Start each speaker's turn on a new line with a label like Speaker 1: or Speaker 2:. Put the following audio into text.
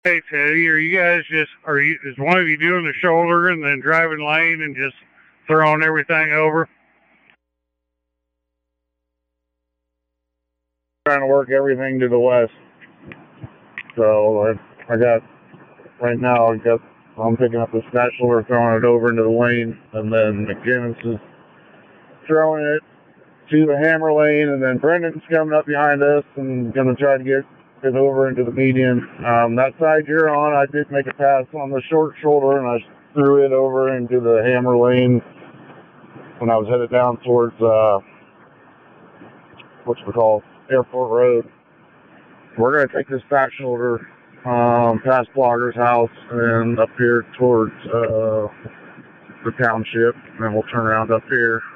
Speaker 1: Hey Teddy, is one of you doing the shoulder and then driving lane and just throwing everything over?
Speaker 2: Trying to work everything to the west. So I got right now. I'm picking up the snatch shoulder, throwing it over into the lane, and then McGinnis is throwing it to the hammer lane, and then Brendan's coming up behind us and going to try to get it over into the median. That side you're on, I did make a pass on the short shoulder, and I threw it over into the hammer lane when I was headed down towards Airport Road. We're going to take this back shoulder past Blogger's house and up here towards the township, and then we'll turn around up here